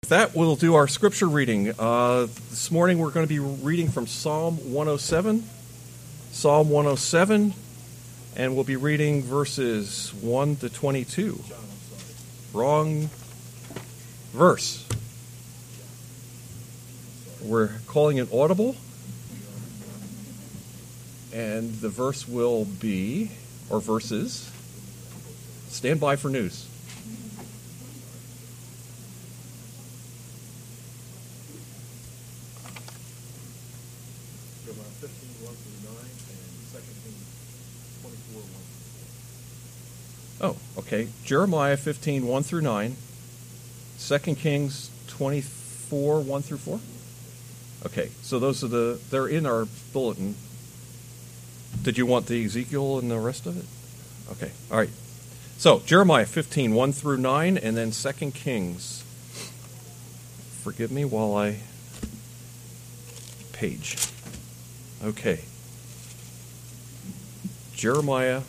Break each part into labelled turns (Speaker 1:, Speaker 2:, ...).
Speaker 1: that, we'll do our scripture reading. This morning we're going to be reading from Psalm 107. Psalm 107, and we'll be reading verses 1 to 22. Wrong verse. We're calling it audible. And the verse will be, or verses, stand by for news.
Speaker 2: Jeremiah 15, 1 through 9, and 2 Kings 24, 1 through 4.
Speaker 1: Oh, okay. Jeremiah 15, 1 through 9. 2 Kings 24, 1 through 4. Okay, so those are they're in our bulletin. Did you want the Ezekiel and the rest of it? Okay, all right. So, Jeremiah 15, 1 through 9, and then 2 Kings. Forgive me while I page. Okay. Jeremiah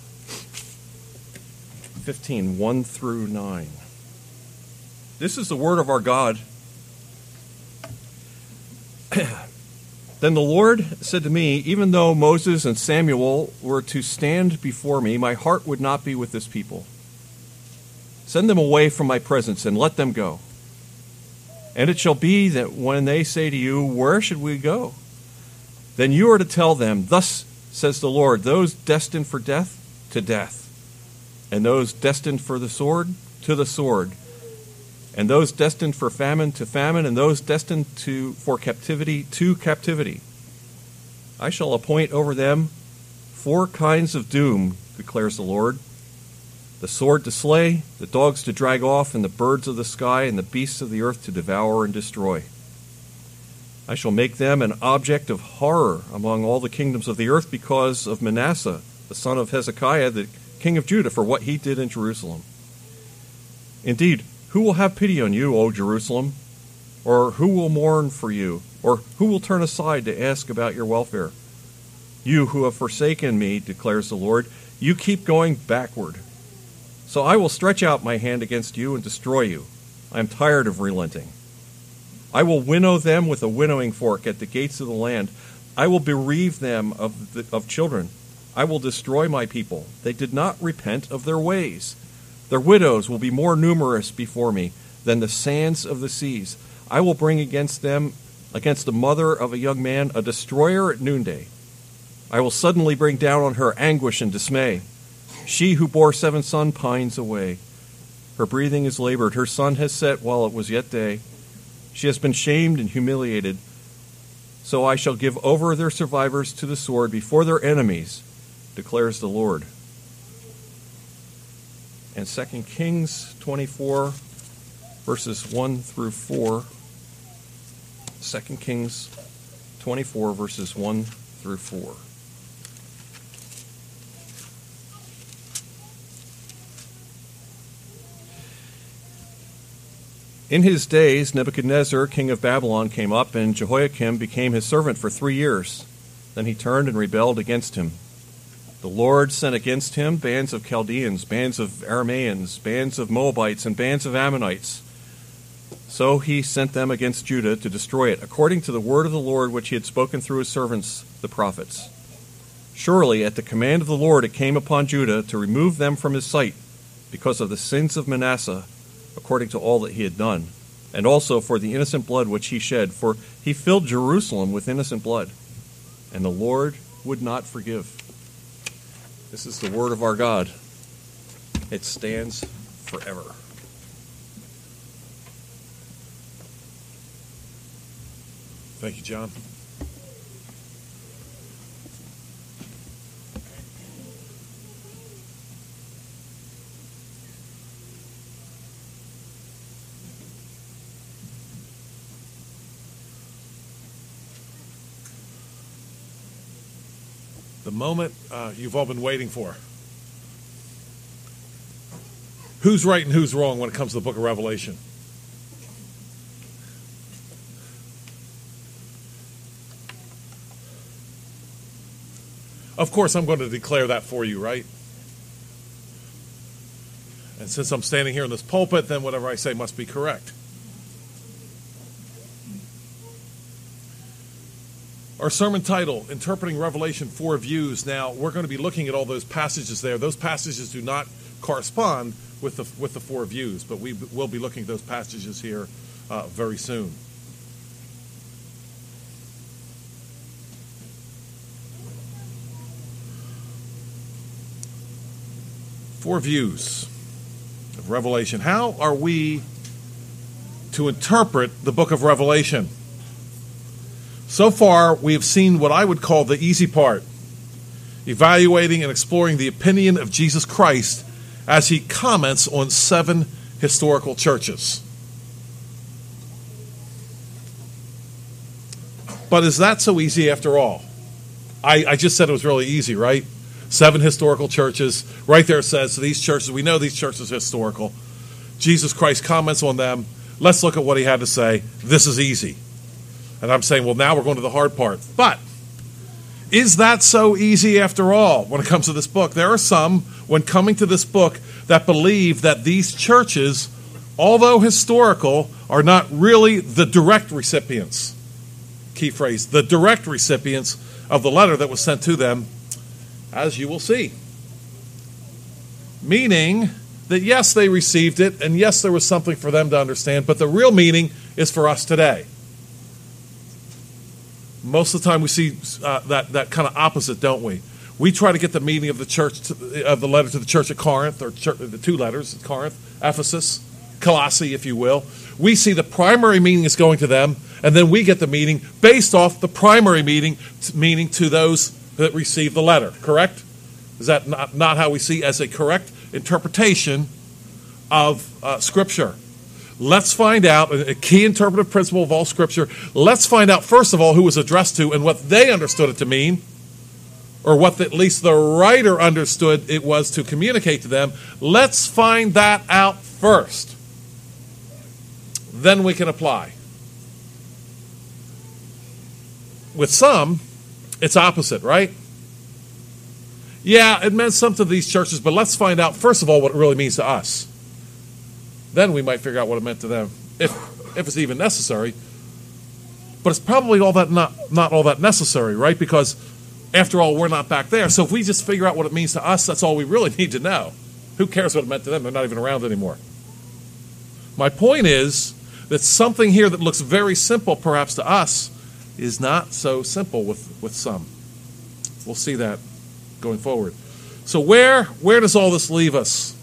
Speaker 1: 15, 1 through 9. This is the word of our God. Then the Lord said to me, even though Moses and Samuel were to stand before me, my heart would not be with this people. Send them away from my presence and let them go. And it shall be that when they say to you, where should we go? Then you are to tell them, thus says the Lord, those destined for death, to death. And those destined for the sword, to the sword. And those destined for famine, to famine. And those destined for captivity, to captivity. I shall appoint over them 4 kinds of doom, declares the Lord. The sword to slay, the dogs to drag off, and the birds of the sky, and the beasts of the earth to devour and destroy. I shall make them an object of horror among all the kingdoms of the earth because of Manasseh, the son of Hezekiah, the king of Judah, for what he did in Jerusalem. Indeed, who will have pity on you, O Jerusalem? Or who will mourn for you? Or who will turn aside to ask about your welfare? You who have forsaken me, declares the Lord, you keep going backward. So I will stretch out my hand against you and destroy you. I am tired of relenting. I will winnow them with a winnowing fork at the gates of the land. I will bereave them of children. I will destroy my people. They did not repent of their ways. Their widows will be more numerous before me than the sands of the seas. I will bring against them, against the mother of a young man, a destroyer at noonday. I will suddenly bring down on her anguish and dismay. She who bore 7 sons pines away. Her breathing is labored. Her sun has set while it was yet day. She has been shamed and humiliated. So I shall give over their survivors to the sword before their enemies, declares the Lord. And 2 Kings 24, verses 1 through 4. 2 Kings 24, verses 1 through 4. In his days, Nebuchadnezzar, king of Babylon, came up, and Jehoiakim became his servant for 3 years. Then he turned and rebelled against him. The Lord sent against him bands of Chaldeans, bands of Arameans, bands of Moabites, and bands of Ammonites. So he sent them against Judah to destroy it, according to the word of the Lord which he had spoken through his servants, the prophets. Surely at the command of the Lord it came upon Judah to remove them from his sight, because of the sins of Manasseh, according to all that he had done, and also for the innocent blood which he shed, for he filled Jerusalem with innocent blood, and the Lord would not forgive. This is the word of our God. It stands forever.
Speaker 2: Thank you, John. The moment you've all been waiting for. Who's right and who's wrong when it comes to the book of Revelation? Of course, I'm going to declare that for you, right? And since I'm standing here in this pulpit, then whatever I say must be correct.
Speaker 3: Our sermon title, Interpreting Revelation 4 Views. Now, we're going to be looking at all those passages there. Those passages do not correspond with the four views, but we will be looking at those passages here very soon. Four views of Revelation. How are we to interpret the book of Revelation? So far, we have seen what I would call the easy part, evaluating and exploring the opinion of Jesus Christ as he comments on 7 historical churches. But is that so easy after all? I just said it was really easy, right? 7 historical churches. Right there it says, so these churches, we know these churches are historical. Jesus Christ comments on them. Let's look at what he had to say. This is easy. And I'm saying, well, now we're going to the hard part. But is that so easy after all when it comes to this book? There are some, when coming to this book, that believe that these churches, although historical, are not really the direct recipients. Key phrase, the direct recipients of the letter that was sent to them, as you will see. Meaning that yes, they received it, and yes, there was something for them to understand, but the real meaning is for us today. Most of the time we see that kind of opposite, don't we? We try to get the meaning of the church, of the letter to the church at Corinth, or the 2 letters, Corinth, Ephesus, Colossae, if you will. We see the primary meaning is going to them, and then we get the meaning based off the primary meaning to those that receive the letter, correct? Is that not how we see as a correct interpretation of Scripture? Let's find out, a key interpretive principle of all Scripture, let's find out, first of all, who it was addressed to and what they understood it to mean, or what at least the writer understood it was to communicate to them. Let's find that out first. Then we can apply. With some, it's opposite, right? Yeah, it meant something to these churches, but let's find out, first of all, what it really means to us. Then we might figure out what it meant to them, if it's even necessary. But it's probably not all that necessary, right? Because, after all, we're not back there. So if we just figure out what it means to us, that's all we really need to know. Who cares what it meant to them? They're not even around anymore. My point is that something here that looks very simple, perhaps to us, is not so simple with some. We'll see that going forward. So where does all this leave us?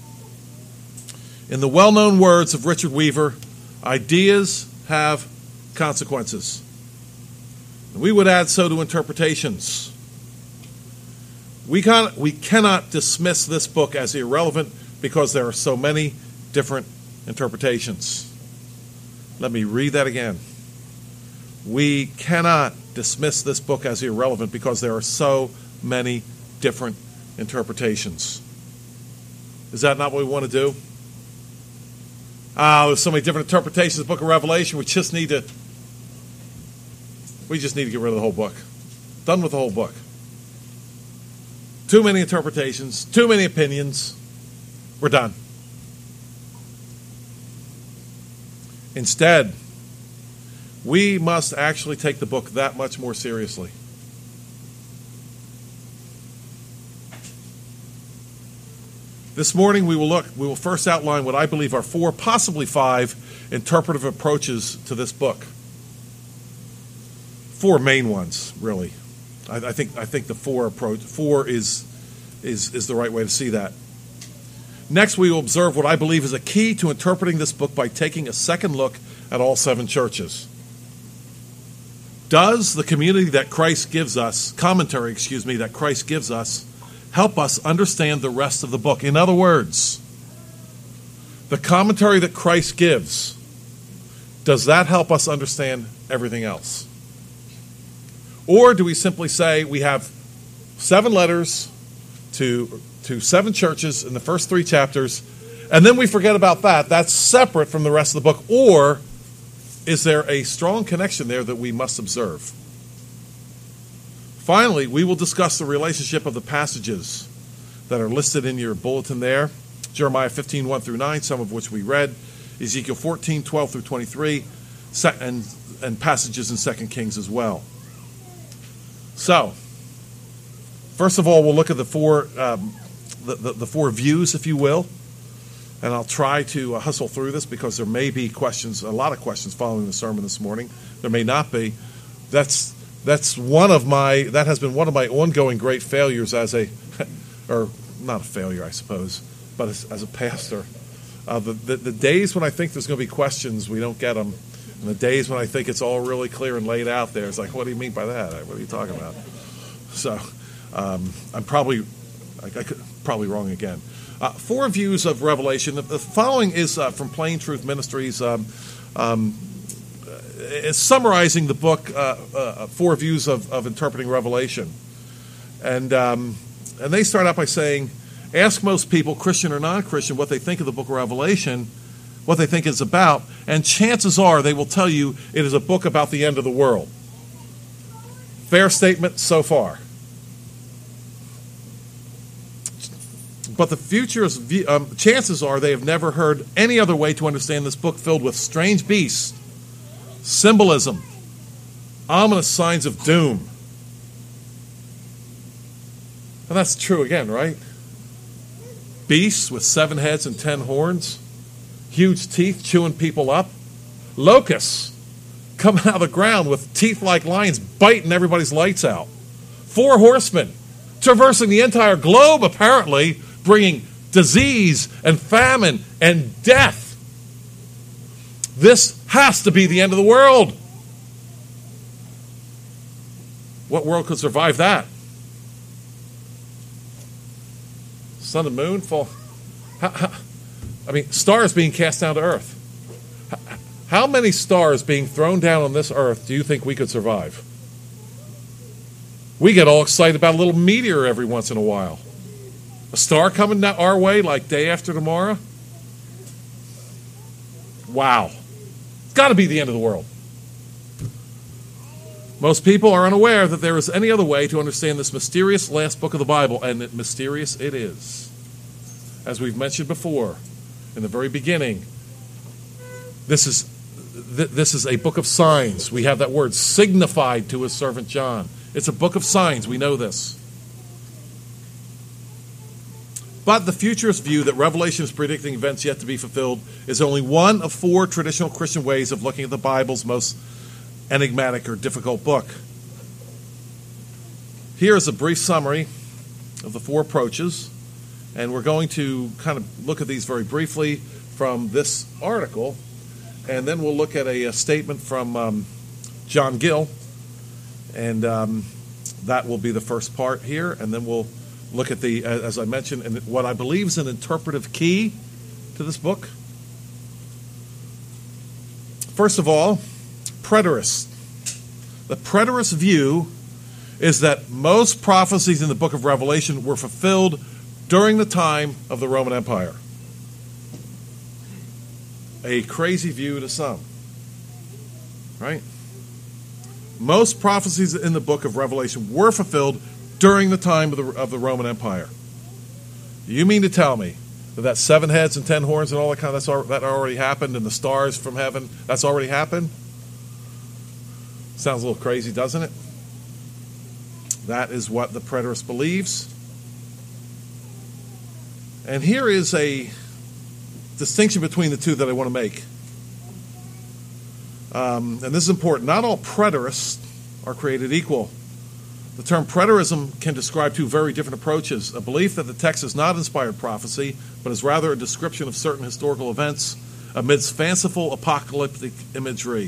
Speaker 3: In the well-known words of Richard Weaver, ideas have consequences. And we would add so to interpretations. We cannot dismiss this book as irrelevant because there are so many different interpretations. Let me read that again. We cannot dismiss this book as irrelevant because there are so many different interpretations. Is that not what we want to do? There's so many different interpretations of the book of Revelation, we just need to get rid of the whole book. Done with the whole book. Too many interpretations, too many opinions. We're done. Instead, we must actually take the book that much more seriously. This morning we will first outline what I believe are 4, possibly 5, interpretive approaches to this book. 4 main ones, really. I think the 4 is the right way to see that. Next, we will observe what I believe is a key to interpreting this book by taking a second look at all 7 churches. Does the community that Christ gives us, that Christ gives us, help us understand the rest of the book? In other words, the commentary that Christ gives, does that help us understand everything else? Or do we simply say we have 7 letters to 7 churches in the first 3 chapters, and then we forget about that? That's separate from the rest of the book. Or is there a strong connection there that we must observe? Finally, we will discuss the relationship of the passages that are listed in your bulletin there. Jeremiah 15, 1 through 9, some of which we read. Ezekiel 14, 12 through 23, and passages in 2 Kings as well. So, first of all, we'll look at the four views, if you will, and I'll try to hustle through this because there may be questions, a lot of questions following the sermon this morning. There may not be. That has been one of my ongoing great failures as a, or not a failure, I suppose, but as a pastor. The days when I think there's going to be questions, we don't get them. And the days when I think it's all really clear and laid out there, it's like, what do you mean by that? What are you talking about? So I'm probably wrong again. Four views of Revelation. The following is from Plain Truth Ministries. It's summarizing the book, Four Views of Interpreting Revelation. And they start out by saying, ask most people, Christian or non-Christian, what they think of the book of Revelation, what they think it's about, and chances are they will tell you it is a book about the end of the world. Fair statement so far. But the future's chances are they have never heard any other way to understand this book filled with strange beasts, symbolism, ominous signs of doom. And that's true again, right? Beasts with 7 heads and 10 horns, huge teeth chewing people up, locusts coming out of the ground with teeth like lions biting everybody's lights out, 4 horsemen traversing the entire globe apparently, bringing disease and famine and death. This has to be the end of the world. What world could survive that? Sun and moon fall. Stars being cast down to earth. How many stars being thrown down on this earth do you think we could survive? We get all excited about a little meteor every once in a while. A star coming down our way like day after tomorrow? Wow. It's got to be the end of the world. Most people are unaware that there is any other way to understand this mysterious last book of the Bible, and mysterious it is. As we've mentioned before, in the very beginning, this is a book of signs. We have that word, signified to his servant John. It's a book of signs. We know this. But the futurist view that Revelation is predicting events yet to be fulfilled is only one of 4 traditional Christian ways of looking at the Bible's most enigmatic or difficult book. Here is a brief summary of the 4 approaches, and we're going to kind of look at these very briefly from this article, and then we'll look at a statement from John Gill, and that will be the first part here, and then we'll look at the, as I mentioned, and what I believe is an interpretive key to this book. First of all, preterist. The preterist view is that most prophecies in the book of Revelation were fulfilled during the time of the Roman Empire. A crazy view to some, right? Most prophecies in the book of Revelation were fulfilled during the time of the Roman Empire. You mean to tell me that 7 heads and 10 horns and all that kind of that already happened, and the stars from heaven, that's already happened? Sounds a little crazy, doesn't it? That is what the preterist believes. And here is a distinction between the two that I want to make. And this is important. Not all preterists are created equal. The term preterism can describe 2 very different approaches. A belief that the text is not inspired prophecy, but is rather a description of certain historical events amidst fanciful apocalyptic imagery.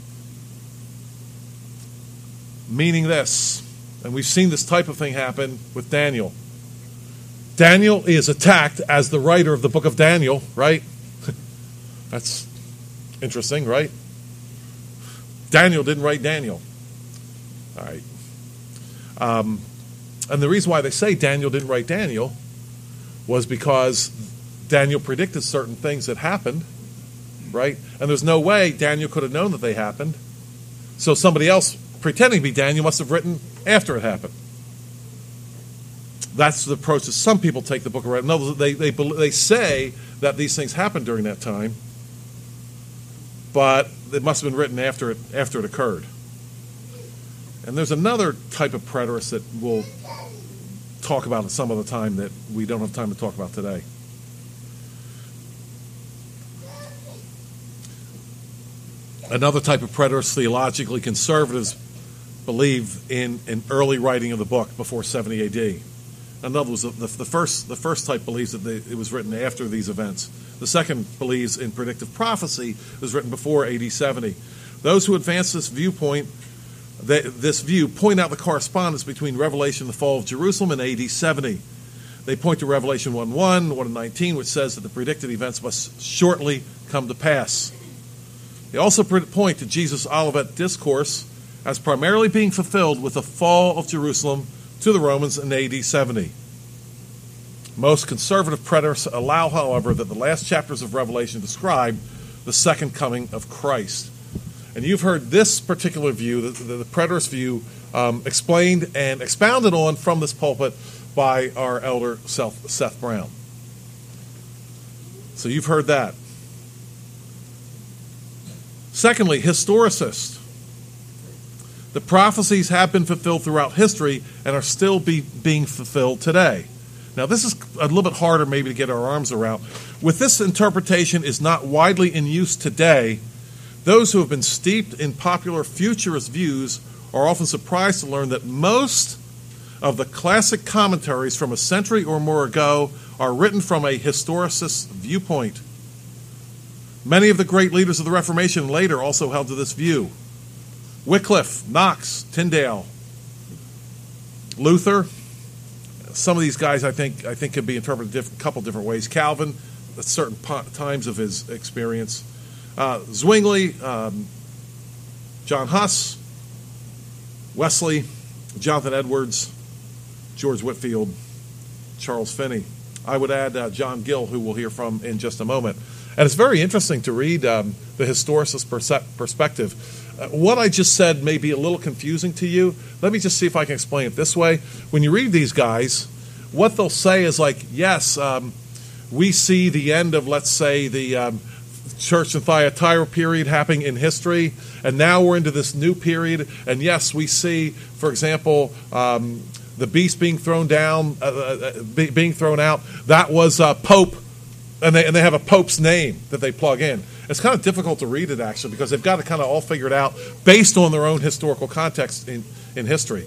Speaker 3: Meaning this, and we've seen this type of thing happen with Daniel. Daniel is attacked as the writer of the book of Daniel, right? That's interesting, right? Daniel didn't write Daniel. All right. And the reason why they say Daniel didn't write Daniel was because Daniel predicted certain things that happened, right? And there's no way Daniel could have known that they happened. So somebody else pretending to be Daniel must have written after it happened. That's the approach that some people take the book of Revelation. No, they say that these things happened during that time, but it must have been written after it occurred. And there's another type of preterist that we'll talk about at some other time that we don't have time to talk about today. Another type of preterist, theologically, conservatives believe in an early writing of the book before 70 AD. In other words, the first type believes that it was written after these events. The second believes in predictive prophecy. It was written before AD 70. Those who advance this view point out the correspondence between Revelation and the fall of Jerusalem and AD 70. They point to Revelation 1:1, 1:19, which says that the predicted events must shortly come to pass. They also point to Jesus' Olivet Discourse as primarily being fulfilled with the fall of Jerusalem to the Romans in AD 70. Most conservative preterists allow, however, that the last chapters of Revelation describe the second coming of Christ. And you've heard this particular view, the preterist view, explained and expounded on from this pulpit by our elder Seth Brown. So you've heard that. Secondly, historicists. The prophecies have been fulfilled throughout history and are still being fulfilled today. Now, this is a little bit harder maybe to get our arms around. With this interpretation is not widely in use today, those who have been steeped in popular futurist views are often surprised to learn that most of the classic commentaries from a century or more ago are written from a historicist viewpoint. Many of the great leaders of the Reformation later also held to this view. Wycliffe, Knox, Tyndale, Luther. Some of these guys I think could be interpreted a couple different ways. Calvin, at certain times of his experience. Zwingli, John Huss, Wesley, Jonathan Edwards, George Whitefield, Charles Finney. I would add John Gill, who we'll hear from in just a moment. And it's very interesting to read the historicist perspective. What I just said may be a little confusing to you. Let me just see if I can explain it this way. When you read these guys, what they'll say is like, yes, we see the end of, let's say, the Church in Thyatira period happening in history, and now we're into this new period. And yes, we see, for example, the beast being thrown down, being thrown out. That was Pope, and they have a Pope's name that they plug in. It's kind of difficult to read it, actually, because they've got it kind of all figured out based on their own historical context in history.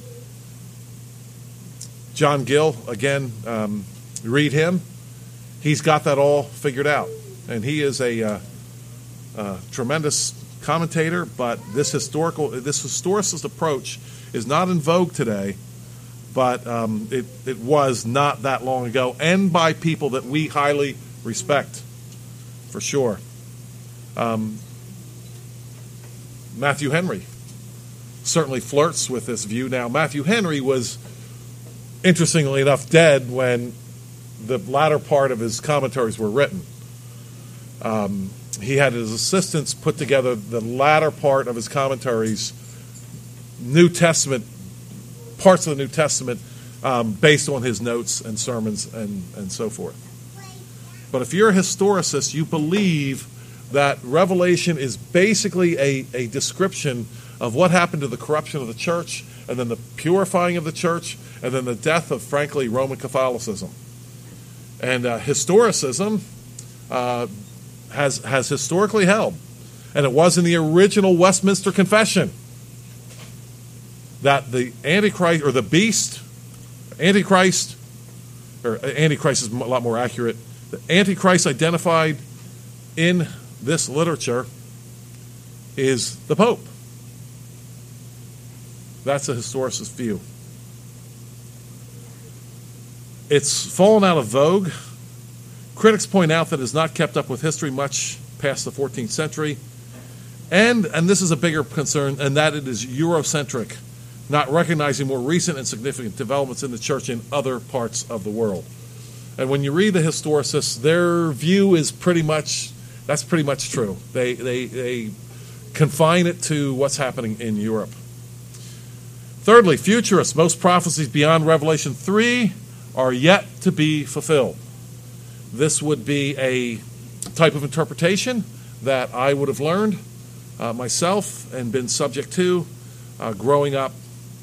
Speaker 3: John Gill, again, read him. He's got that all figured out. And he is a tremendous commentator, but this historicist approach is not in vogue today, but it was not that long ago, and by people that we highly respect, for sure. Matthew Henry certainly flirts with this view. Now, Matthew Henry was, interestingly enough, dead when the latter part of his commentaries were written. He had his assistants put together the latter part of his commentaries, New Testament, parts of the New Testament, based on his notes and sermons and so forth. But if you're a historicist, you believe that Revelation is basically a description of what happened to the corruption of the church, and then the purifying of the church, and then the death of, frankly, Roman Catholicism. And historicism has historically held, and it was in the original Westminster Confession, that the Antichrist, or the beast, Antichrist is a lot more accurate, the Antichrist identified in this literature is the Pope. That's a historicist view. It's fallen out of vogue. Critics point out that it has not kept up with history much past the 14th century. And this is a bigger concern, and that it is Eurocentric, not recognizing more recent and significant developments in the church in other parts of the world. And when you read the historicists, their view is pretty much true. They confine it to what's happening in Europe. Thirdly, futurists. Most prophecies beyond Revelation 3 are yet to be fulfilled. This would be a type of interpretation that I would have learned myself and been subject to growing up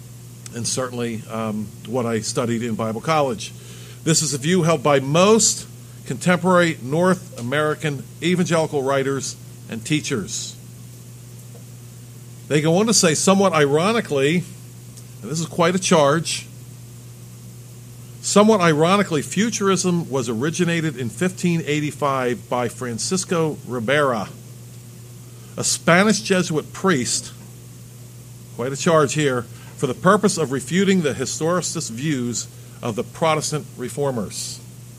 Speaker 3: and certainly what I studied in Bible college. This is a view held by most contemporary North American evangelical writers and teachers. They go on to say, somewhat ironically, and this is quite a charge, somewhat ironically, futurism was originated in 1585 by Francisco Ribera, a Spanish Jesuit priest, quite a charge here, for the purpose of refuting the historicist views of the Protestant reformers.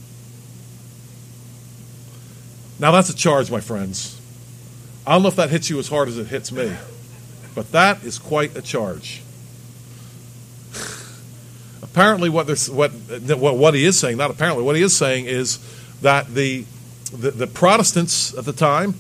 Speaker 3: Now that's a charge, my friends. I don't know if that hits you as hard as it hits me, but that is quite a charge. Apparently what he is saying, not apparently, what he is saying is that the Protestants at the time,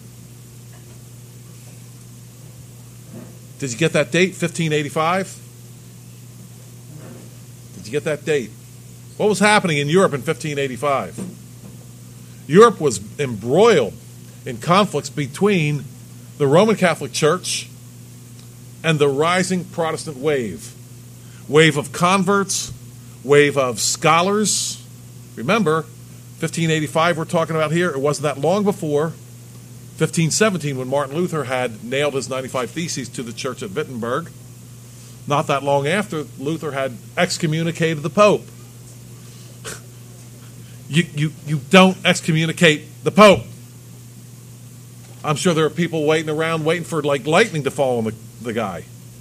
Speaker 3: did you get that date, 1585? Did you get that date? What was happening in Europe in 1585? Europe was embroiled in conflicts between the Roman Catholic Church and the rising Protestant wave. Wave of converts, wave of scholars. Remember, 1585 we're talking about here, it wasn't that long before 1517 when Martin Luther had nailed his 95 Theses to the church at Wittenberg. Not that long after, Luther had excommunicated the Pope. You don't excommunicate the Pope. I'm sure there are people waiting around, waiting for like lightning to fall on the guy.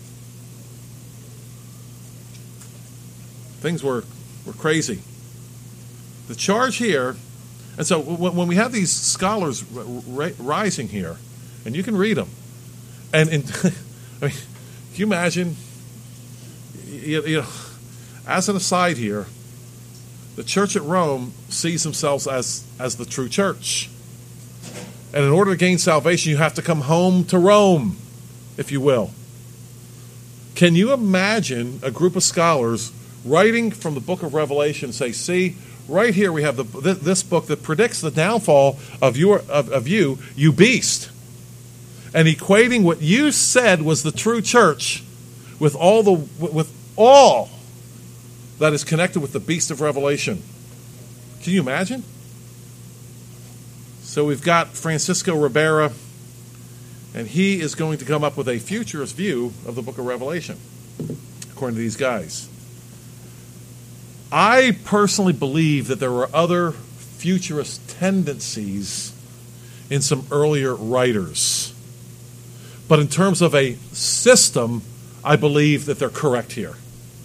Speaker 3: Things were crazy. The charge here, and so when we have these scholars rising here, and you can read them, and I mean, can you imagine? You know, as an aside here, the church at Rome sees themselves as the true church. And in order to gain salvation, you have to come home to Rome, if you will. Can you imagine a group of scholars writing from the book of Revelation and say, see, right here we have this book that predicts the downfall of you, you beast. And equating what you said was the true church with all that is connected with the beast of Revelation. Can you imagine? So we've got Francisco Ribera, and he is going to come up with a futurist view of the book of Revelation, according to these guys. I personally believe that there were other futurist tendencies in some earlier writers. But in terms of a system, I believe that they're correct here.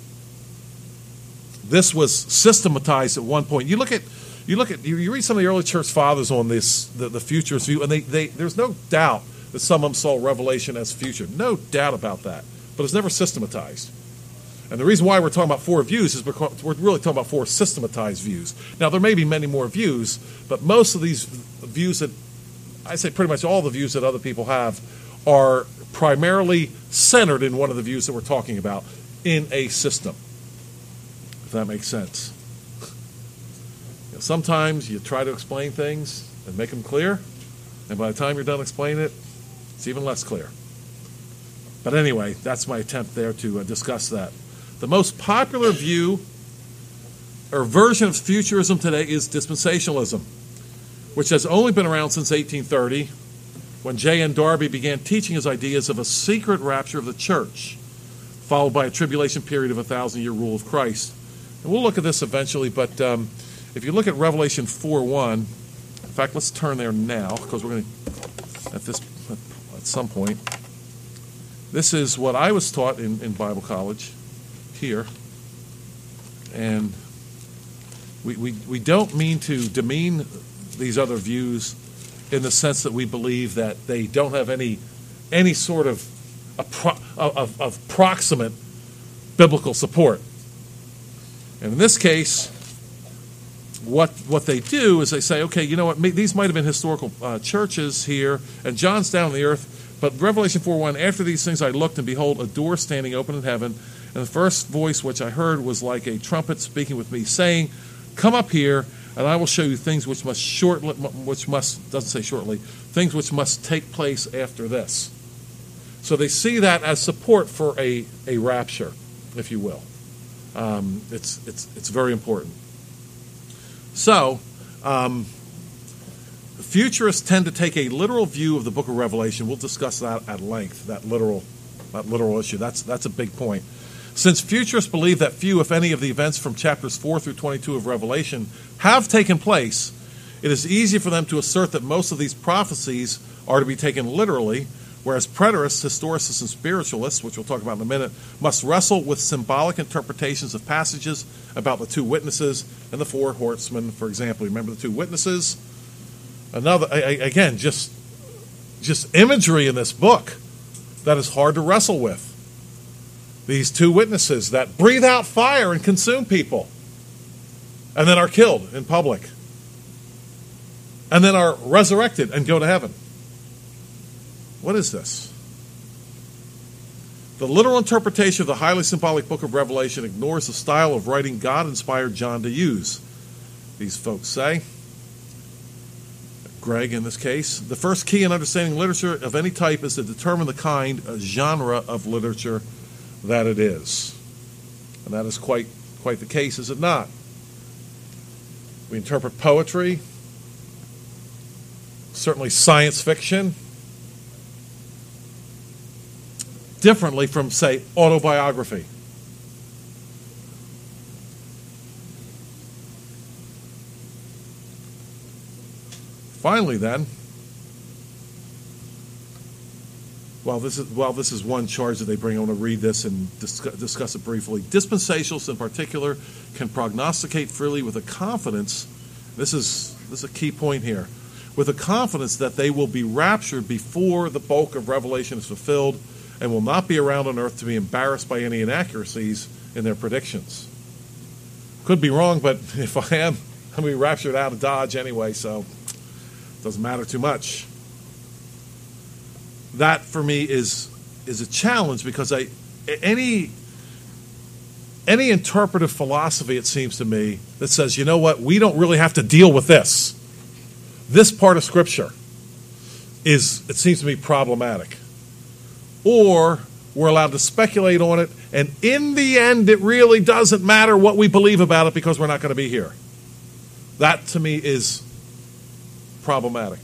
Speaker 3: This was systematized at one point. You read some of the early church fathers on this, the futurist view, and there's no doubt that some of them saw Revelation as future. No doubt about that. But it's never systematized. And the reason why we're talking about four views is because we're really talking about four systematized views. Now, there may be many more views, but most of these views that, I say pretty much all the views that other people have, are primarily centered in one of the views that we're talking about in a system, if that makes sense. Sometimes you try to explain things and make them clear, and by the time you're done explaining it, it's even less clear. But anyway, that's my attempt there to discuss that. The most popular view or version of futurism today is dispensationalism, which has only been around since 1830, when J.N. Darby began teaching his ideas of a secret rapture of the church, followed by a tribulation period of a 1,000-year rule of Christ. And we'll look at this eventually, but if you look at Revelation 4:1, in fact, let's turn there now, because we're going to, at some point, this is what I was taught in Bible college here, and we don't mean to demean these other views in the sense that we believe that they don't have any sort of proximate biblical support. And in this case, what they do is they say, okay, you know what, these might have been historical churches here, and John's down on the earth, but Revelation 4:1, after these things I looked, and behold, a door standing open in heaven, and the first voice which I heard was like a trumpet speaking with me, saying, come up here, and I will show you things which doesn't say shortly, things which must take place after this. So they see that as support for a rapture, if you will. It's very important. So, futurists tend to take a literal view of the book of Revelation. We'll discuss that at length, that literal issue. That's a big point. Since futurists believe that few, if any, of the events from chapters 4 through 22 of Revelation have taken place, it is easy for them to assert that most of these prophecies are to be taken literally, whereas preterists, historicists, and spiritualists, which we'll talk about in a minute, must wrestle with symbolic interpretations of passages about the two witnesses and the four horsemen, for example. Remember the two witnesses? Again, just imagery in this book that is hard to wrestle with. These two witnesses that breathe out fire and consume people, and then are killed in public, and then are resurrected and go to heaven. What is this? The literal interpretation of the highly symbolic book of Revelation ignores the style of writing God inspired John to use. These folks say, Greg in this case, the first key in understanding literature of any type is to determine the kind, genre of literature that it is. And that is quite the case, is it not? We interpret poetry, certainly science fiction, differently from, say, autobiography. Finally, then, while this is one charge that they bring, I want to read this and discuss it briefly. Dispensationalists, in particular, can prognosticate freely with a confidence. This is a key point here. With a confidence that they will be raptured before the bulk of Revelation is fulfilled, and will not be around on earth to be embarrassed by any inaccuracies in their predictions. Could be wrong, but if I am, I'm going to be raptured out of Dodge anyway, so it doesn't matter too much. That, for me, is a challenge, because any interpretive philosophy, it seems to me, that says, you know what, we don't really have to deal with this. This part of Scripture it seems to me problematic. Or we're allowed to speculate on it, and in the end, it really doesn't matter what we believe about it because we're not going to be here. That, to me, is problematic.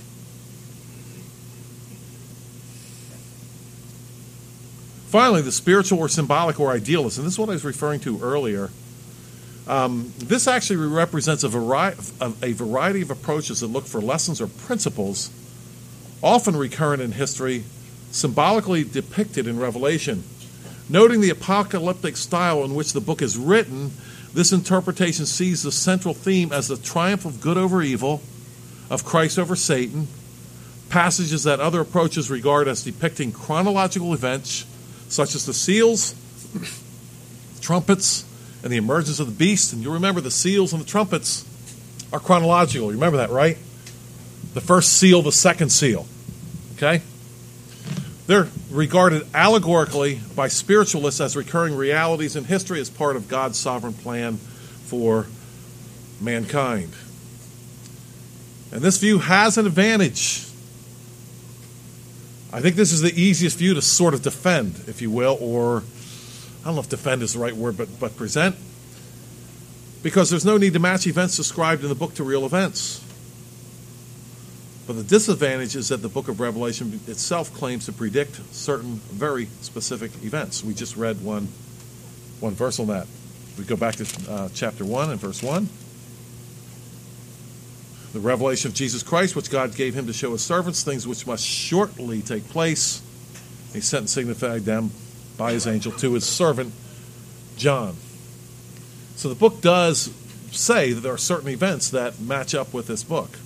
Speaker 3: Finally, the spiritual or symbolic or idealist, and this is what I was referring to earlier. This actually represents a variety of approaches that look for lessons or principles, often recurrent in history, symbolically depicted in Revelation. Noting the apocalyptic style in which the book is written, this interpretation sees the central theme as the triumph of good over evil, of Christ over Satan, passages that other approaches regard as depicting chronological events, such as the seals, trumpets, and the emergence of the beast. And you'll remember the seals and the trumpets are chronological. You remember that, right? The first seal, the second seal. Okay? They're regarded allegorically by spiritualists as recurring realities in history as part of God's sovereign plan for mankind. And this view has an advantage. I think this is the easiest view to sort of defend, if you will, or I don't know if defend is the right word, but present. Because there's no need to match events described in the book to real events. But the disadvantage is that the book of Revelation itself claims to predict certain very specific events. We just read one verse on that. We go back to chapter 1 and verse 1. The revelation of Jesus Christ, which God gave him to show his servants, things which must shortly take place. He sent and signified them by his angel to his servant John. So the book does say that there are certain events that match up with this book.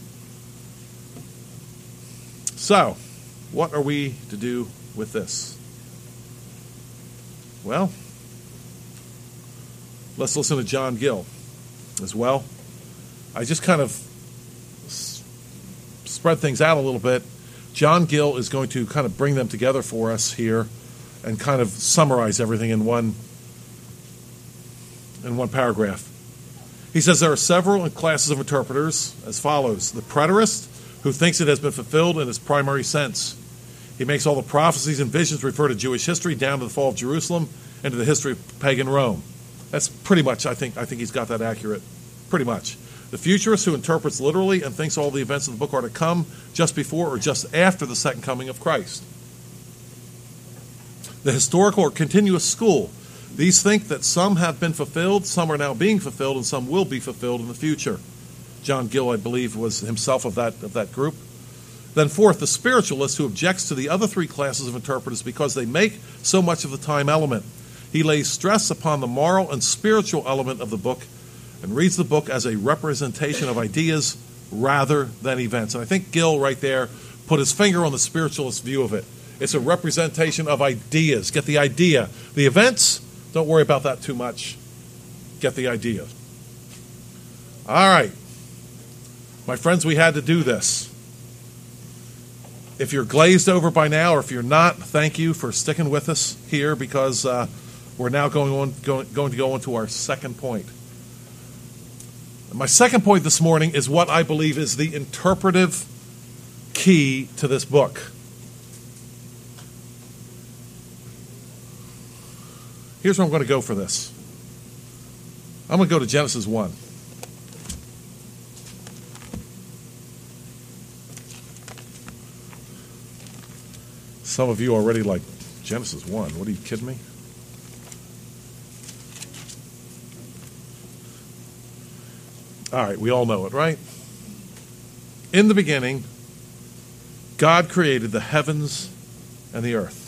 Speaker 3: So, what are we to do with this? Well, let's listen to John Gill as well. I just kind of spread things out a little bit. John Gill is going to kind of bring them together for us here and kind of summarize everything in one paragraph. He says there are several classes of interpreters as follows. The preterist, who thinks it has been fulfilled in its primary sense. He makes all the prophecies and visions refer to Jewish history down to the fall of Jerusalem and to the history of pagan Rome. That's pretty much, I think he's got that accurate, pretty much. The futurist who interprets literally and thinks all the events of the book are to come just before or just after the second coming of Christ. The historical or continuous school. These think that some have been fulfilled, some are now being fulfilled, and some will be fulfilled in the future. John Gill, I believe, was himself of that group. Then fourth, the spiritualist who objects to the other three classes of interpreters because they make so much of the time element. He lays stress upon the moral and spiritual element of the book and reads the book as a representation of ideas rather than events. And I think Gill right there put his finger on the spiritualist view of it. It's a representation of ideas. Get the idea. The events, don't worry about that too much. Get the idea. All right. My friends, we had to do this. If you're glazed over by now, or if you're not, thank you for sticking with us here, because we're now going to go into our second point. My second point this morning is what I believe is the interpretive key to this book. Here's where I'm going to go for this. I'm going to go to Genesis 1. Some of you are already like, Genesis 1, what are you kidding me? All right, we all know it, right? In the beginning, God created the heavens and the earth.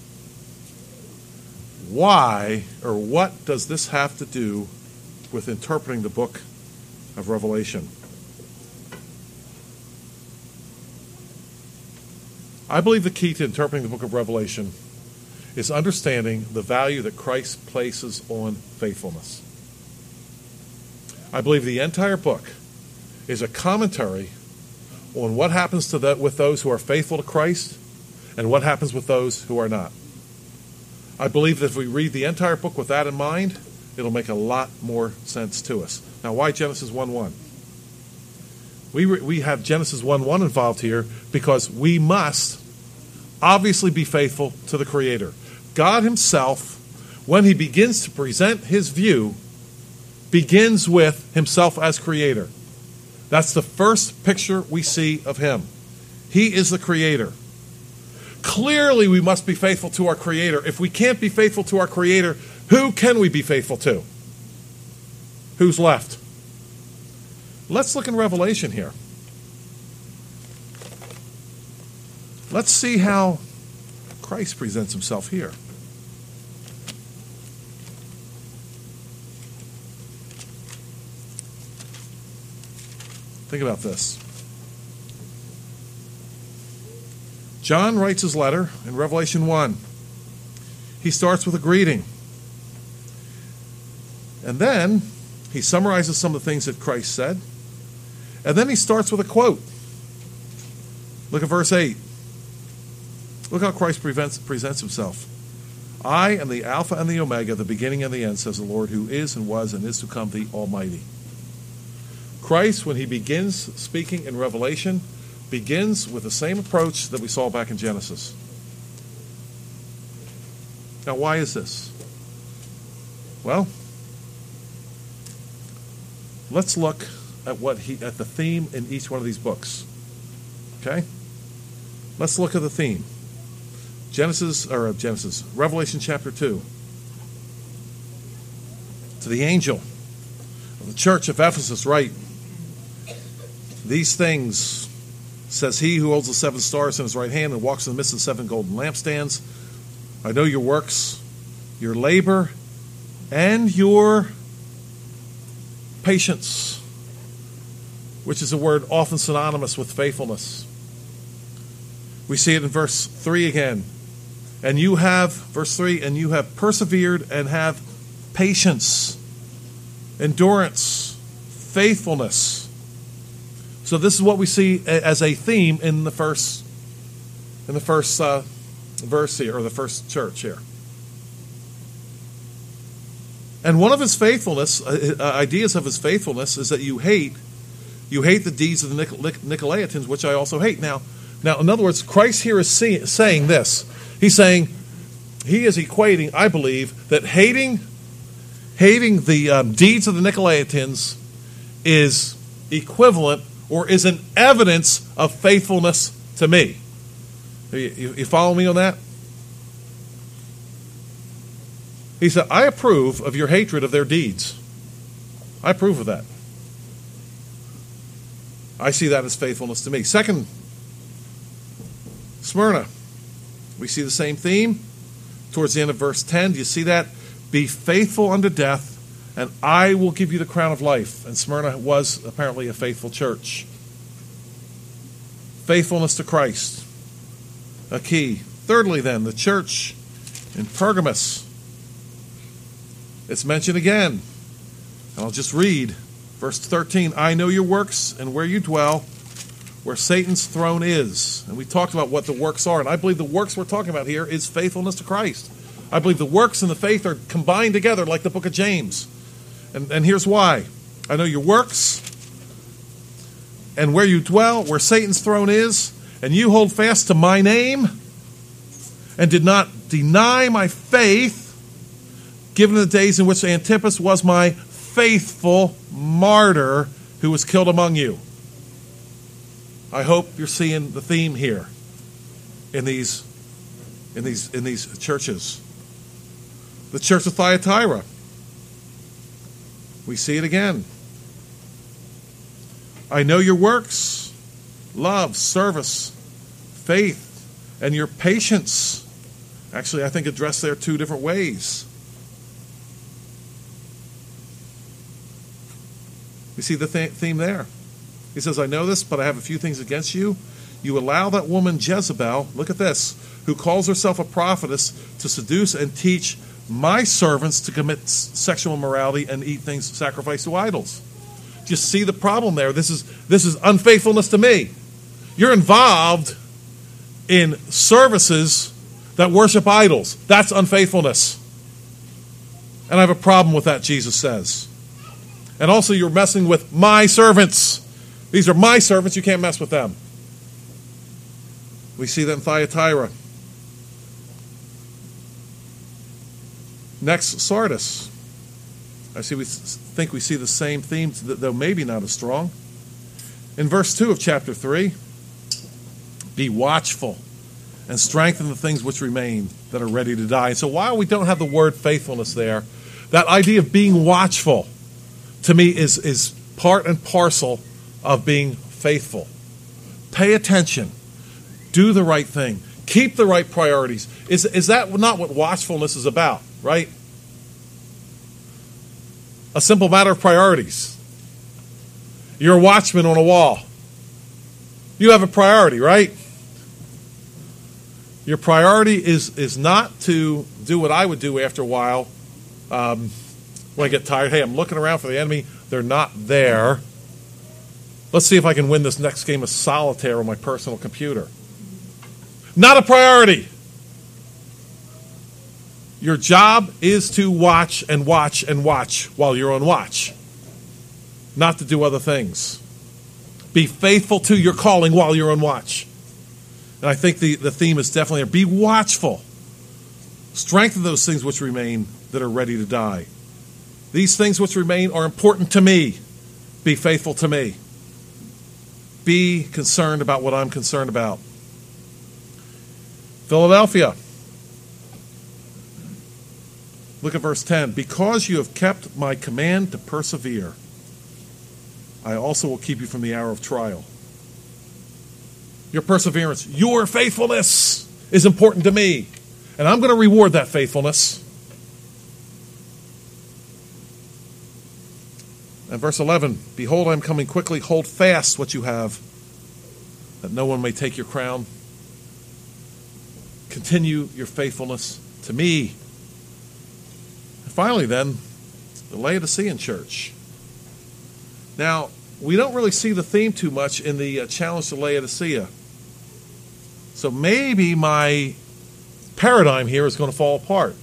Speaker 3: Why, or what does this have to do with interpreting the book of Revelation? I believe the key to interpreting the book of Revelation is understanding the value that Christ places on faithfulness. I believe the entire book is a commentary on what happens with those who are faithful to Christ and what happens with those who are not. I believe that if we read the entire book with that in mind, it'll make a lot more sense to us. Now, why Genesis 1:1? We have Genesis 1:1 involved here because we must obviously be faithful to the Creator. God himself, when he begins to present his view, begins with himself as Creator. That's the first picture we see of him. He is the Creator. Clearly, we must be faithful to our Creator. If we can't be faithful to our Creator, who can we be faithful to? Who's left? Let's look in Revelation here. Let's see how Christ presents himself here. Think about this. John writes his letter in Revelation 1. He starts with a greeting. And then he summarizes some of the things that Christ said. And then he starts with a quote. Look at verse 8. Look how Christ presents himself. I am the Alpha and the Omega, the beginning and the end, says the Lord, who is and was and is to come, the Almighty. Christ, when he begins speaking in Revelation, begins with the same approach that we saw back in Genesis. Now, why is this? Well, let's look at at the theme in each one of these books. Okay? Let's look at the theme. Revelation chapter 2. To the angel of the church of Ephesus write, these things says he who holds the 7 stars in his right hand and walks in the midst of the 7 golden lampstands. I know your works, your labor, and your patience, which is a word often synonymous with faithfulness. We see it in verse 3 again. And you have, verse 3, and you have persevered and have patience, endurance, faithfulness. So this is what we see as a theme in the first verse here, or the first church here. And one of his faithfulness, ideas of his faithfulness, is that you hate the deeds of the Nicolaitans, which I also hate. Now, in other words, Christ here is saying this. He's saying, he is equating, I believe, that hating hating the deeds of the Nicolaitans is equivalent or is an evidence of faithfulness to me. You follow me on that? He said, I approve of your hatred of their deeds. I approve of that. I see that as faithfulness to me. Second, Smyrna. We see the same theme towards the end of verse 10. Do you see that? Be faithful unto death, and I will give you the crown of life. And Smyrna was apparently a faithful church. Faithfulness to Christ, a key. Thirdly, then, the church in Pergamos. It's mentioned again. And I'll just read verse 13. I know your works and where you dwell, where Satan's throne is. And we talked about what the works are. And I believe the works we're talking about here is faithfulness to Christ. I believe the works and the faith are combined together like the book of James. And here's why. I know your works and where you dwell, where Satan's throne is, and you hold fast to my name and did not deny my faith, given the days in which Antipas was my faithful martyr who was killed among you. I hope you're seeing the theme here in these churches. The church of Thyatira. We see it again. I know your works, love, service, faith, and your patience. Actually, I think addressed there two different ways. We see the theme there. He says, I know this, but I have a few things against you. You allow that woman Jezebel, look at this, who calls herself a prophetess, to seduce and teach my servants to commit sexual immorality and eat things sacrificed to idols. Just see the problem there. This is unfaithfulness to me. You're involved in services that worship idols. That's unfaithfulness. And I have a problem with that, Jesus says. And also you're messing with my servants. These are my servants. You can't mess with them. We see that in Thyatira. Next, Sardis. We think we see the same theme, though maybe not as strong. In verse 2 of chapter 3, be watchful and strengthen the things which remain that are ready to die. And so while we don't have the word faithfulness there, that idea of being watchful, to me, is part and parcel of being faithful. Pay attention. Do the right thing. Keep the right priorities. Is that not what watchfulness is about, right? A simple matter of priorities. You're a watchman on a wall. You have a priority, right? Your priority is not to do what I would do after a while when I get tired. Hey, I'm looking around for the enemy. They're not there. Let's see if I can win this next game of solitaire on my personal computer. Not a priority. Your job is to watch and watch and watch while you're on watch. Not to do other things. Be faithful to your calling while you're on watch. And I think the theme is definitely there. Be watchful. Strengthen those things which remain that are ready to die. These things which remain are important to me. Be faithful to me. Be concerned about what I'm concerned about. Philadelphia. Look at verse 10. Because you have kept my command to persevere, I also will keep you from the hour of trial. Your perseverance, your faithfulness is important to me. And I'm going to reward that faithfulness. And verse 11, behold, I am coming quickly. Hold fast what you have, that no one may take your crown. Continue your faithfulness to me. And finally, then, the Laodicean church. Now, we don't really see the theme too much in the challenge to Laodicea. So maybe my paradigm here is going to fall apart.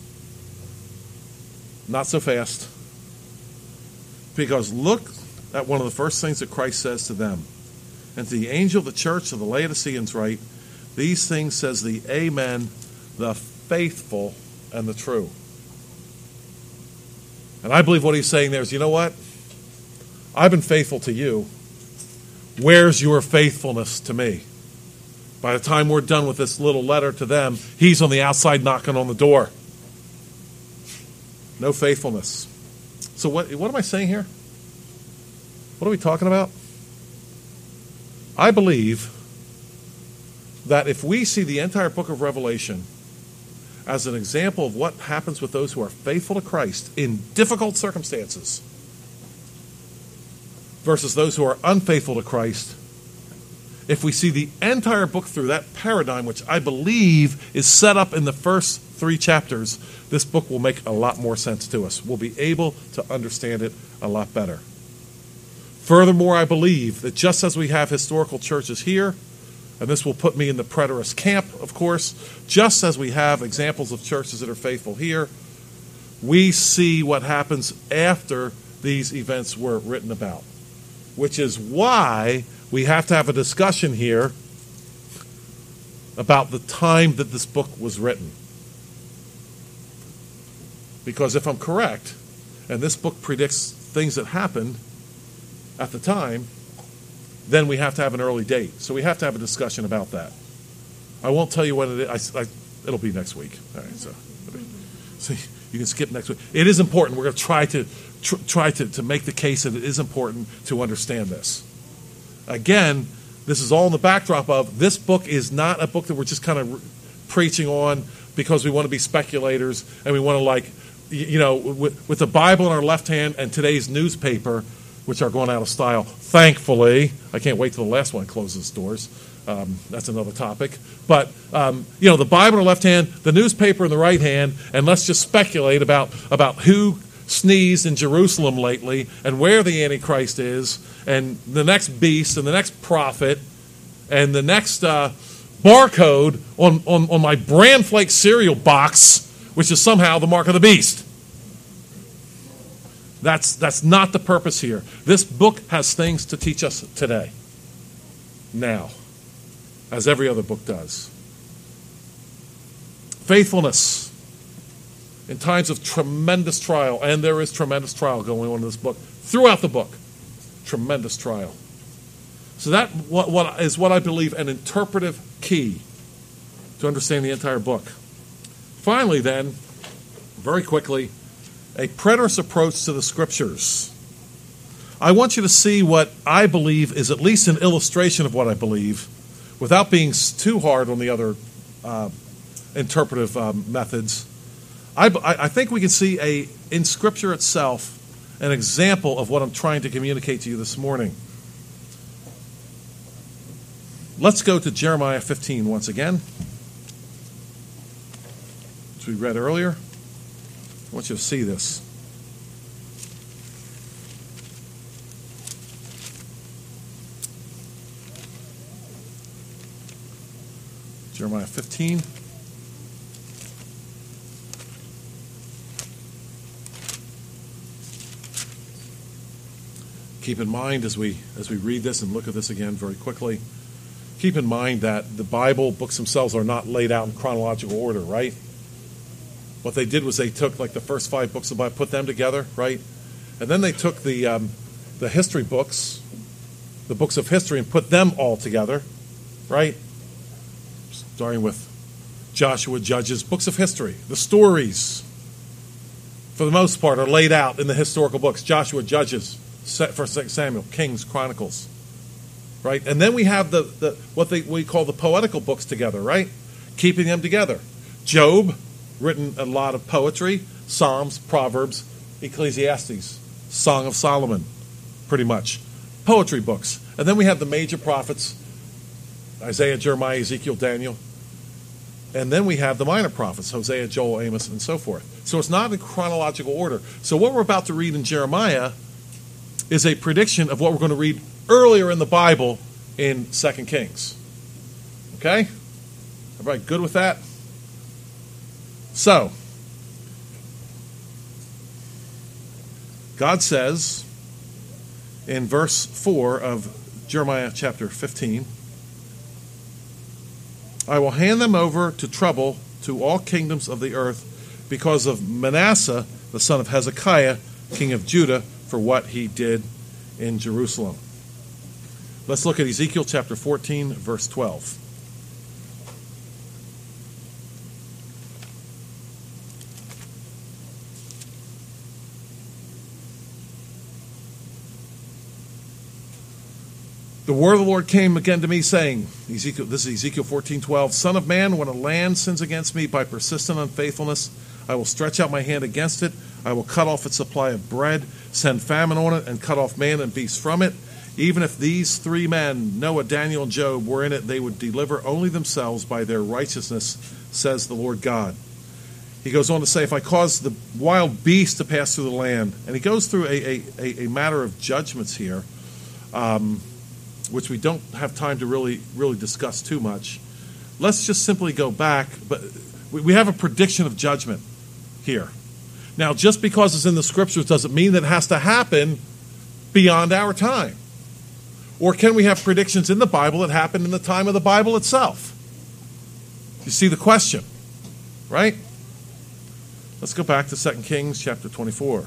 Speaker 3: Not so fast. Because look at one of the first things that Christ says to them. And to the angel of the church of the Laodiceans write, these things says the Amen, the faithful and the true. And I believe what he's saying there is, you know what? I've been faithful to you. Where's your faithfulness to me? By the time we're done with this little letter to them, he's on the outside knocking on the door. No faithfulness. So what am I saying here? What are we talking about? I believe that if we see the entire book of Revelation as an example of what happens with those who are faithful to Christ in difficult circumstances versus those who are unfaithful to Christ, if we see the entire book through that paradigm, which I believe is set up in the first 3 chapters, this book will make a lot more sense to us. We'll be able to understand it a lot better. Furthermore, I believe that just as we have historical churches here, and this will put me in the preterist camp, of course, just as we have examples of churches that are faithful here, we see what happens after these events were written about, which is why we have to have a discussion here about the time that this book was written. Because if I'm correct, and this book predicts things that happened at the time, then we have to have an early date. So we have to have a discussion about that. I won't tell you when it is. It'll be next week. All right, so you can skip next week. It is important. We're going to try to make the case that it is important to understand this. Again, this is all in the backdrop of this book is not a book that we're just kind of preaching on because we want to be speculators and we want to with the Bible in our left hand and today's newspaper, which are going out of style, thankfully. I can't wait till the last one closes doors. That's another topic. But, the Bible in the left hand, the newspaper in the right hand, and let's just speculate about who sneezed in Jerusalem lately and where the Antichrist is and the next beast and the next prophet and the next barcode on my Bran Flake cereal box, which is somehow the mark of the beast. That's not the purpose here. This book has things to teach us today, now, as every other book does. Faithfulness in times of tremendous trial, and there is tremendous trial going on in this book, throughout the book. Tremendous trial. So that what is what I believe an interpretive key to understand the entire book. Finally, then, very quickly, a preterist approach to the Scriptures. I want you to see what I believe is at least an illustration of what I believe, without being too hard on the other interpretive methods. I think we can see in Scripture itself an example of what I'm trying to communicate to you this morning. Let's go to Jeremiah 15 once again, which we read earlier. I want you to see this. Jeremiah 15. Keep in mind as we read this and look at this again very quickly, keep in mind that the Bible books themselves are not laid out in chronological order, right? What they did was they took like the first 5 books of the Bible, put them together, right? And then they took the history books, the books of history, and put them all together, right? Starting with Joshua, Judges, books of history. The stories, for the most part, are laid out in the historical books. Joshua, Judges, 1 Samuel, Kings, Chronicles, right? And then we have what we call the poetical books together, right? Keeping them together. Job, written a lot of poetry, Psalms, Proverbs, Ecclesiastes, Song of Solomon, pretty much. Poetry books. And then we have the major prophets, Isaiah, Jeremiah, Ezekiel, Daniel. And then we have the minor prophets, Hosea, Joel, Amos, and so forth. So it's not in chronological order. So what we're about to read in Jeremiah is a prediction of what we're going to read earlier in the Bible in 2 Kings. Okay? Everybody good with that? So, God says in verse 4 of Jeremiah chapter 15, I will hand them over to trouble to all kingdoms of the earth because of Manasseh, the son of Hezekiah, king of Judah, for what he did in Jerusalem. Let's look at Ezekiel chapter 14, verse 12. The word of the Lord came again to me, saying, this is Ezekiel 14:12, Son of man, when a land sins against me by persistent unfaithfulness, I will stretch out my hand against it. I will cut off its supply of bread, send famine on it, and cut off man and beast from it. Even if these three men, Noah, Daniel, and Job, were in it, they would deliver only themselves by their righteousness, says the Lord God. He goes on to say, if I cause the wild beast to pass through the land, and he goes through a matter of judgments here, which we don't have time to really discuss too much. Let's just simply go back. But we have a prediction of judgment here. Now, just because it's in the Scriptures doesn't mean that it has to happen beyond our time. Or can we have predictions in the Bible that happened in the time of the Bible itself? You see the question, right? Let's go back to 2 Kings chapter 24.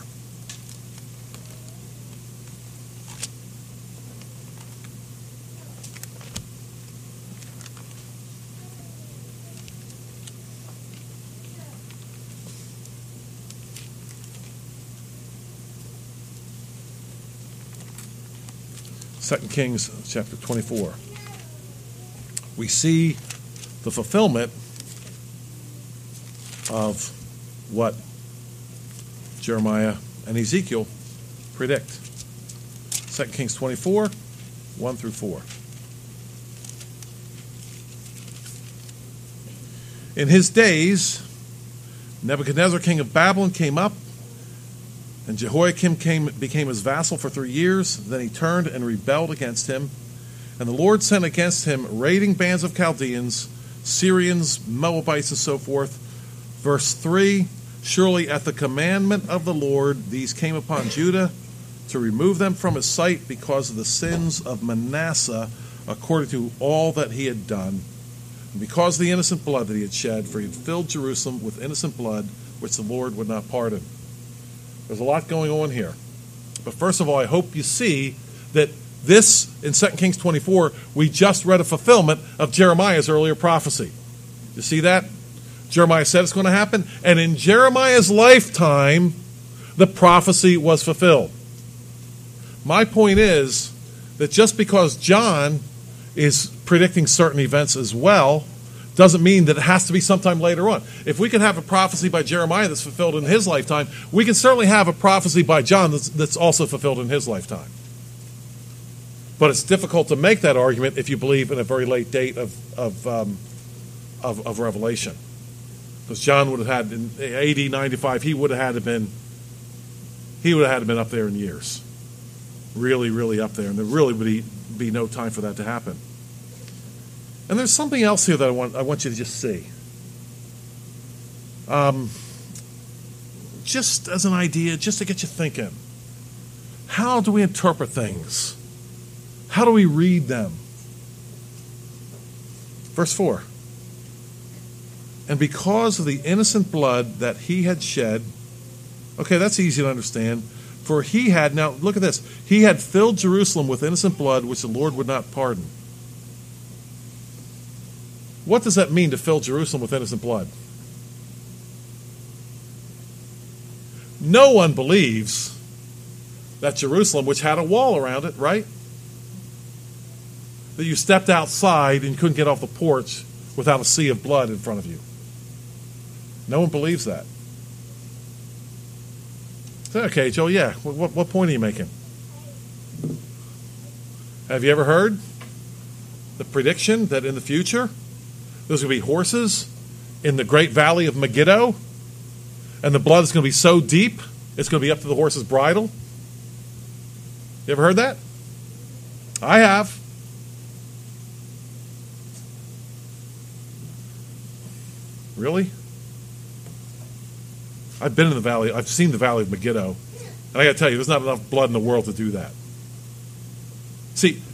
Speaker 3: 2 Kings chapter 24. We see the fulfillment of what Jeremiah and Ezekiel predict. 2 Kings 24, 1 through 4. In his days, Nebuchadnezzar, king of Babylon, came up, and Jehoiakim became his vassal for 3 years. Then he turned and rebelled against him. And the Lord sent against him raiding bands of Chaldeans, Syrians, Moabites, and so forth. Verse 3, surely at the commandment of the Lord these came upon Judah to remove them from his sight because of the sins of Manasseh, according to all that he had done, and because of the innocent blood that he had shed, for he had filled Jerusalem with innocent blood, which the Lord would not pardon. There's a lot going on here. But first of all, I hope you see that this, in 2 Kings 24, we just read a fulfillment of Jeremiah's earlier prophecy. You see that? Jeremiah said it's going to happen, and in Jeremiah's lifetime, the prophecy was fulfilled. My point is that just because John is predicting certain events as well, doesn't mean that it has to be sometime later on. If we can have a prophecy by Jeremiah that's fulfilled in his lifetime, we can certainly have a prophecy by John that's also fulfilled in his lifetime. But it's difficult to make that argument if you believe in a very late date of Revelation. Because John would have had in AD 95, he would have had to been up there in years, really, really up there, and there really would be no time for that to happen. And there's something else here that I want you to just see. Just as an idea, just to get you thinking. How do we interpret things? How do we read them? Verse 4. And because of the innocent blood that he had shed, okay, that's easy to understand. For he had, now look at this, he had filled Jerusalem with innocent blood, which the Lord would not pardon. What does that mean, to fill Jerusalem with innocent blood? No one believes that Jerusalem, which had a wall around it, right? That you stepped outside and couldn't get off the porch without a sea of blood in front of you. No one believes that. Okay, Joe, yeah. What point are you making? Have you ever heard the prediction that in the future there's going to be horses in the great valley of Megiddo, and the blood is going to be so deep it's going to be up to the horse's bridle? You ever heard that? I have. Really? I've been in the valley. I've seen the valley of Megiddo. And I got to tell you, there's not enough blood in the world to do that. See,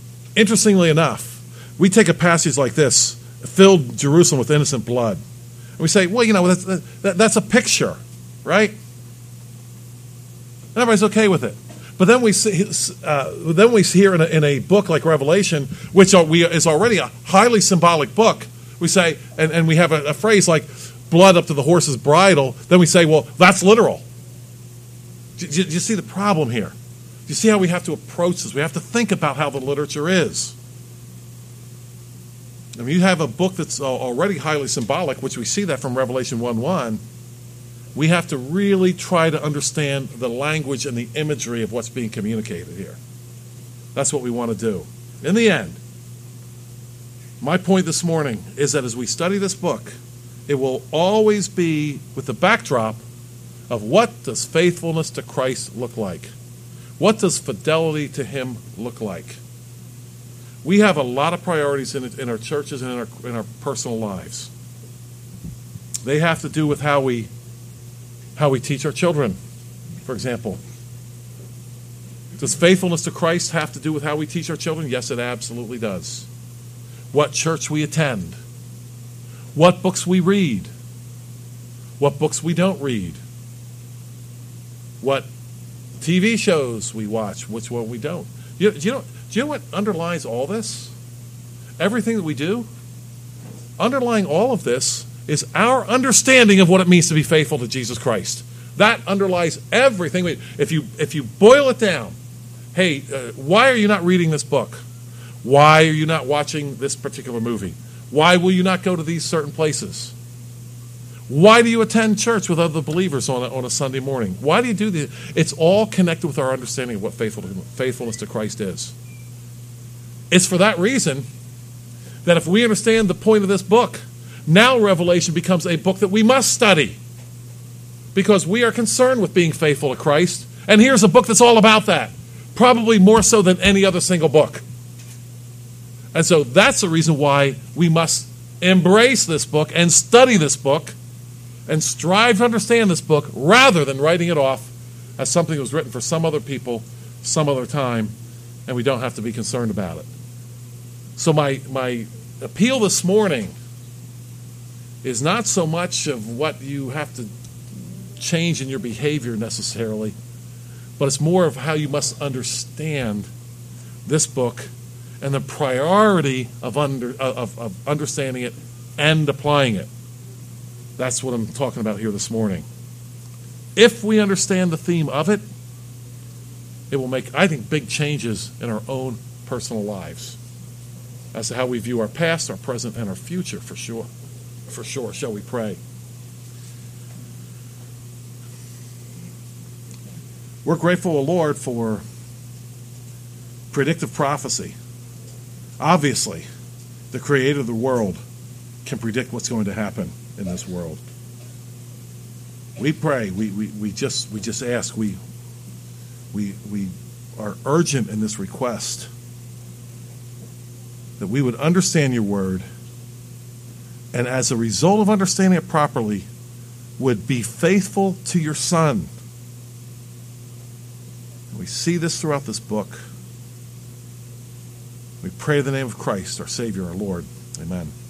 Speaker 3: interestingly enough, we take a passage like this, filled Jerusalem with innocent blood, And we say, well, that's a picture, right? And everybody's okay with it. But then we see here in a book like Revelation, which is already a highly symbolic book, we say, and we have a phrase like blood up to the horse's bridle, then we say, well, that's literal. Do you see the problem here? Do you see how we have to approach this? We have to think about how the literature is. I mean, you have a book that's already highly symbolic, which we see that from Revelation 1:1. We have to really try to understand the language and the imagery of what's being communicated here. That's what we want to do. In the end, my point this morning is that as we study this book, it will always be with the backdrop of what does faithfulness to Christ look like? What does fidelity to Him look like? We have a lot of priorities in our churches and in our personal lives. They have to do with how we teach our children, for example. Does faithfulness to Christ have to do with how we teach our children? Yes, it absolutely does. What church we attend, what books we read, what books we don't read, what TV shows we watch, which one we don't. Do you know what underlies all this? Everything that we do, underlying all of this is our understanding of what it means to be faithful to Jesus Christ. That underlies everything. If you boil it down, hey, why are you not reading this book? Why are you not watching this particular movie? Why will you not go to these certain places? Why do you attend church with other believers on a Sunday morning? Why do you do this? It's all connected with our understanding of what faithfulness to Christ is. It's for that reason that if we understand the point of this book, now Revelation becomes a book that we must study because we are concerned with being faithful to Christ. And here's a book that's all about that, probably more so than any other single book. And so that's the reason why we must embrace this book and study this book and strive to understand this book rather than writing it off as something that was written for some other people, some other time, and we don't have to be concerned about it. So my appeal this morning is not so much of what you have to change in your behavior necessarily, but it's more of how you must understand this book and the priority of understanding it and applying it. That's what I'm talking about here this morning. If we understand the theme of it, it will make, I think, big changes in our own personal lives as to how we view our past, our present, and our future, for sure. For sure. Shall we pray? We're grateful, O Lord, for predictive prophecy. Obviously, the creator of the world can predict what's going to happen in this world. We pray, we just ask, we are urgent in this request that we would understand your word, and as a result of understanding it properly, would be faithful to your Son. And we see this throughout this book. We pray in the name of Christ, our Savior, our Lord. Amen.